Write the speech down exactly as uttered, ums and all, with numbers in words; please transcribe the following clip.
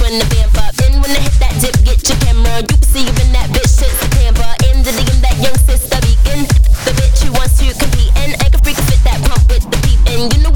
when the vamp up. And when I hit that dip, get your camera. You can see you in that bitch shit's a Tampa. In the D M, that young sister beacon. The bitch who wants to compete and I can freak fit that pump with the peep. And you know